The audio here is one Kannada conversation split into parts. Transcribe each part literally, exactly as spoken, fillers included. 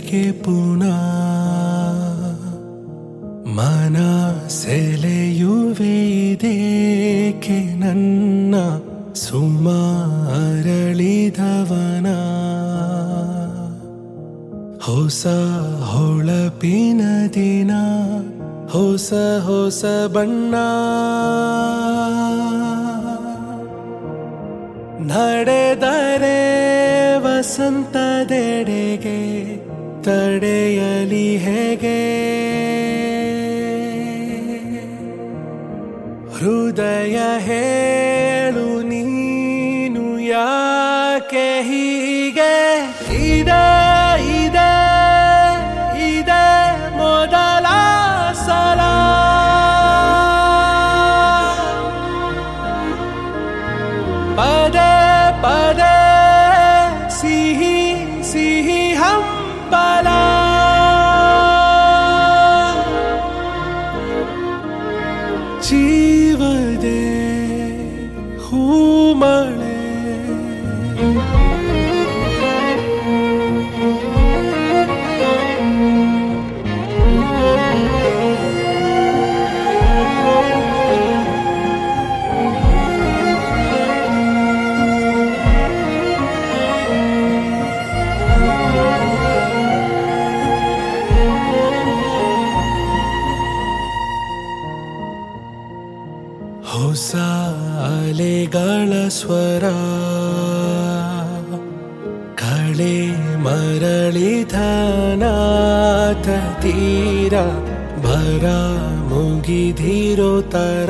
ಹೀಗೆ ಪುನಃ ಮನ ಸೆಳೆಯುವೆ ಇದೇಕೆ ನನ್ನ ಸುಮ ಅರಳಿದವನ ಹೊಸ ಹೊಳಪಿನ ದಿನ ಹೊಸ ಹೊಸ ಬಣ್ಣ ನಡೆದರೆ ವಸಂತದೆಡೆಗೆ ತಡೆಯಲಿ ಹೇಗೆ ಹೃದಯ ಹೇಳು ನೀನು ಯಾಕೆ ಹೀಗೆ ಇದೆ ಇದೆ ಇದೆ ಮೊದಲ ಸಲ ಪದೇ ಪದೇ ಸಿಹಿ ಸಿಹಿ ಹಂಬಲ ಜೀವದೆ ಹೂಮಳೆ ಹೊಸ ಅಲೆಗಳ ಸ್ವರ ಕಳೆ ಮರಳಿದ ನಾಥ ತೀರ ಬರ ಮುಗಿದಿರೋ ತರ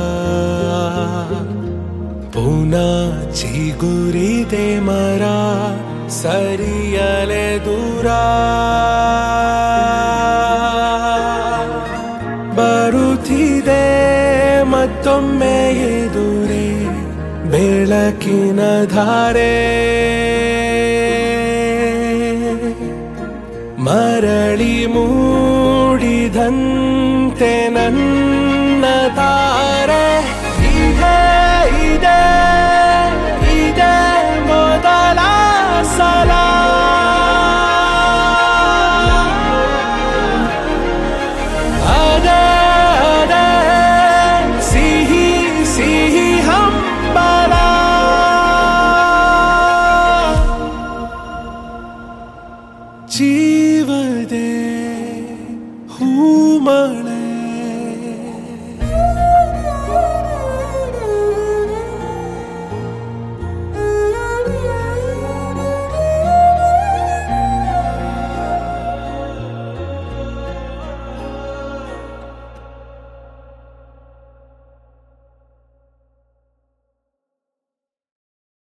ಪುನಃ ಚಿಗುರಿದೆ ಮರ ಸರಿಯಲೆ ದೂರ ಬರುತ್ತಿದೆ ಮತ್ತೊಮ್ಮೆ ಎದುರೇ ಬೆಳಕಿನ ಧಾರೆ ಮರಳಿ ಮೂಡಿದಂತೆ ನನ್ನ ತಾರೆ ಇದೆ ಇದೆ ಇದೆ ಮೊದಲ ಸಲ ಅದೇ ಅದೇ ಸಿಹಿ ಸಿಹಿ ಹಂಬಲ ಜೀವದೆ ಹೂಮಳ